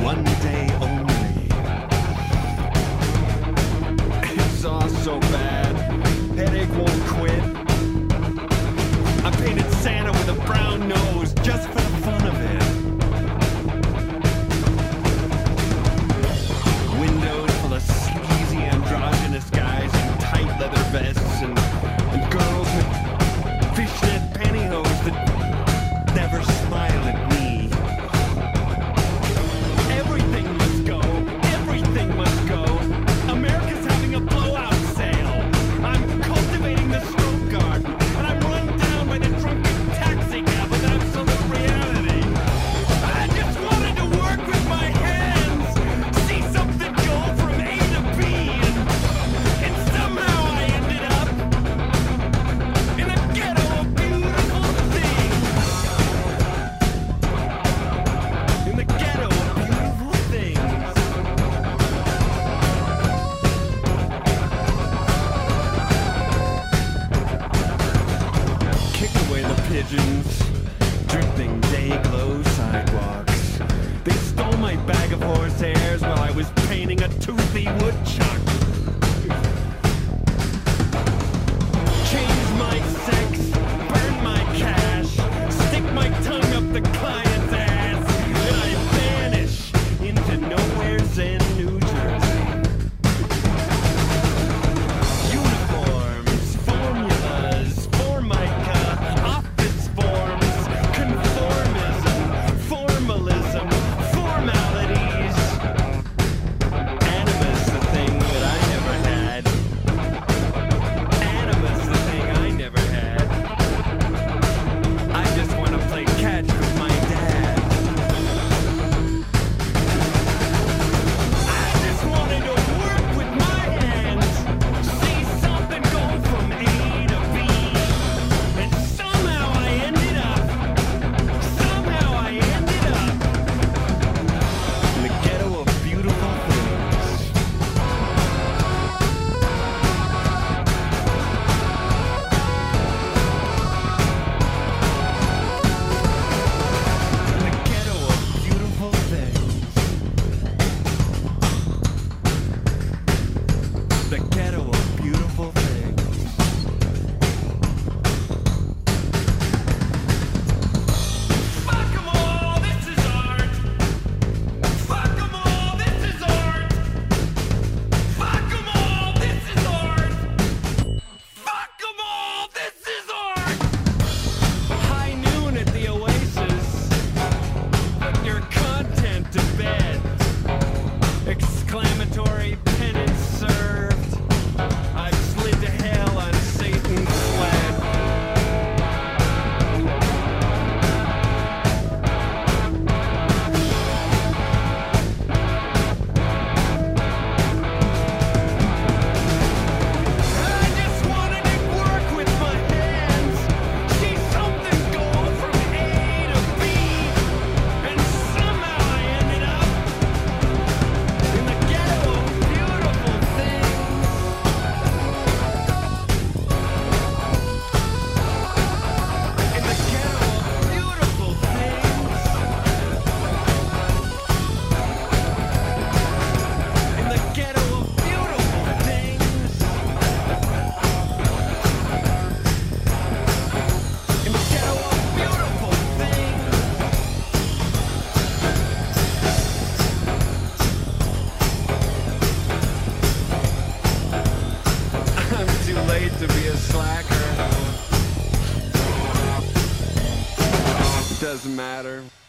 one day only. It's all so bad. Headache won't quit. I painted Santa with a brown nose just for the fun of it. Windows full of sleazy androgynous guys in tight leather vests and girls with fishnet pantyhose that never smile at me. Everything must go. Everything must go. America's having a blowout sale. I'm cultivating the stroke garden, and I'm run down by the drunken taxi cab with absolute reality. I just wanted to work with my hands, see something go from A to B, and somehow I ended up in the ghetto of beautiful things. In the ghetto of beautiful things. Kick away the pigeons, dripping day-glow sidewalks. They stole my bag of horse hairs while I was painting a toothy woodchuck. Change my sex, burn my cash, stick my tongue up the client's ass, and I vanish into nowhere's in New Jersey. Uniforms, formulas, formica, office forms, conformism, formalism, formalities. Animus, the thing that I never had. Animus, the thing I never had. I just want to play catch with my dad. I just wanted to work with my hands, see something go from A to B, and somehow I ended up in the ghetto of beautiful things. In the ghetto of beautiful things. The ghetto of beautiful things. Fuck 'em all, this is art. Fuck 'em all, this is art. Fuck 'em all, this is art. Fuck 'em all, this is art. High noon at the Oasis. Put your content to bed. Exclamatory penance served. I've slid to hell on Satan's sled. I just wanted to work with my hands, see something go from A to B, and somehow I ended up in the ghetto of beautiful things. In the ghetto of beautiful things. In the ghetto of beautiful things. In the ghetto of beautiful things. I'm too late to be a slacker. Doesn't matter.